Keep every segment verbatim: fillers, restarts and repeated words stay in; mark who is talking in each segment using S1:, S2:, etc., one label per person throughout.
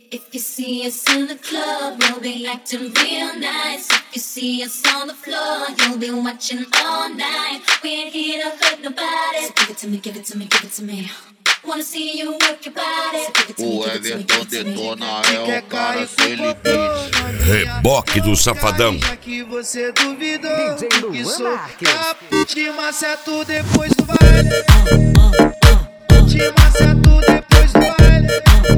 S1: If you see us in the club, we'll be acting real nice. If you see us on the floor, you'll be watching all night. We ain't here to hurt nobody. So give it to me, give it to me, give it to me. Wanna see you work your body. So give it to me,
S2: O
S1: give it to me,
S2: Everton
S1: give it to me.
S2: detona é o cara aquele beat.
S3: Reboque do Safadão.
S4: Já que você duvidou que sou capo de maceto depois do baile. De maceto depois do baile.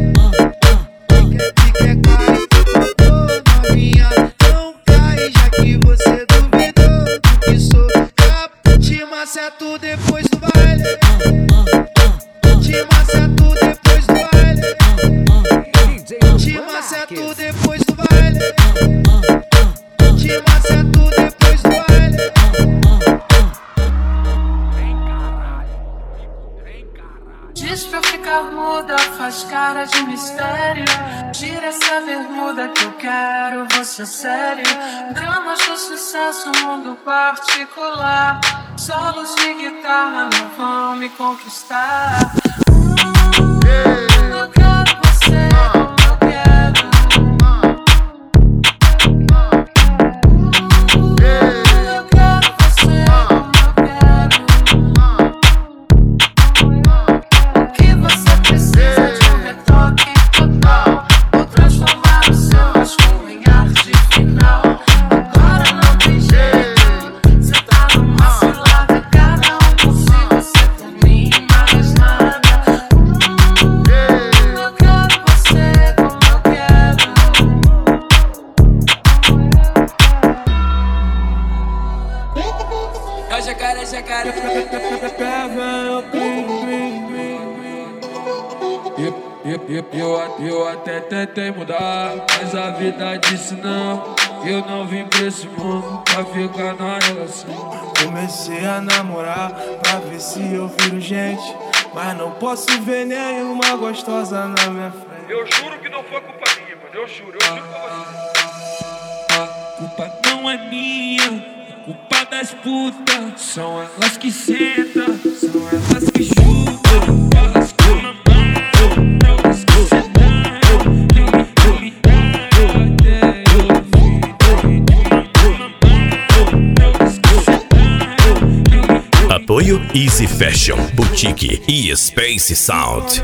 S4: Fica cai, oh, novinha, não cai. Já que você duvidou que sou capo de maceto depois do baile. De maceto depois do baile. De maceto depois do baile. De maceto depois do baile.
S5: Diz pra eu ficar muda, faz cara de mistério. Tira essa bermuda que eu quero você sério. Dramas do sucesso, mundo particular. Solos de guitarra não vão me conquistar. Eu quero você como eu quero. Eu quero você como eu quero. O que você precisa de um retoque total? Vou transformar o seu rascunho em arte final. Agora não tem jeito, cê tá numa cilada. Cada um por si, você por mim, mais nada. Eu quero você como eu quero. É o jacaré, jacaré. Eu, eu, eu, eu até tentei mudar, mas a vida disse não. Eu não vim pra esse mundo pra ficar na relação.
S4: Comecei a namorar pra ver se eu viro gente, mas não posso ver nenhuma gostosa na minha frente.
S6: Eu juro que não foi culpa minha, mano. Eu juro, eu juro pra você.
S5: A culpa não é minha, é culpa das putas. São elas que sentam, são elas que chutam, elas que mamam, elas que sentam. Eu me dei até eu vi. Elas que sentam.
S3: Apoio Easy Fashion, Boutique e Space Sound.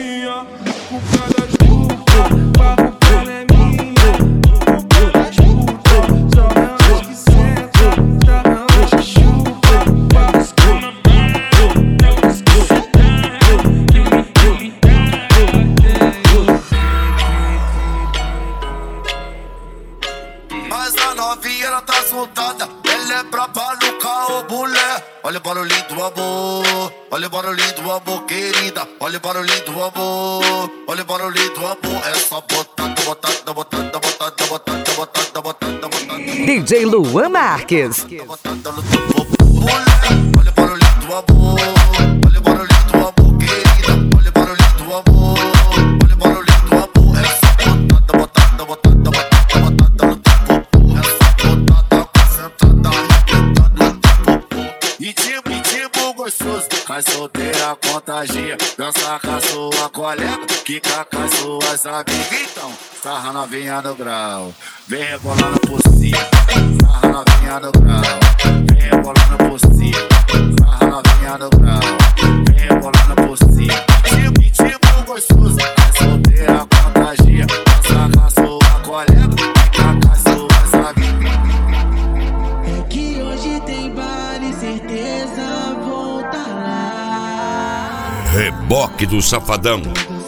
S2: Mas a novinha ela tá soltada, ela é braba no carro, mulher. Olha o barulhinho do amor, olha o barulhinho do amor, querida. Olha o barulhinho do amor, olha o barulhinho do amor. É só botando, botando, botando, botando, botando, botando, botando, botando.
S7: D J Luan Marques.
S2: Botando no teu corpo, mulher. Olha o barulhinho do amor, olha o barulhinho do amor, querida. Olha o barulhinho do amor, olha o barulhinho do amor. É só botando, botando, botando, botando, botando no teu corpo. É só botando, concentrada, arrebentando no teu corpo. E tipo, e tipo gostoso, cai solteira, contagia. Dança com a sua colega, quica com as suas amigas. Então, sarra novinha no grau, vem rebolando por cima. Sarra novinha no grau, vem rebolando por cima. Sarra novinha no grau, vem rebolando por cima. Tipo, e tipo gostoso, cai solteira, contagia. Dança com a sua colega, quica com as suas amigas.
S4: É que hoje tem baile, certeza vou tá lá.
S3: Reboque do Safadão.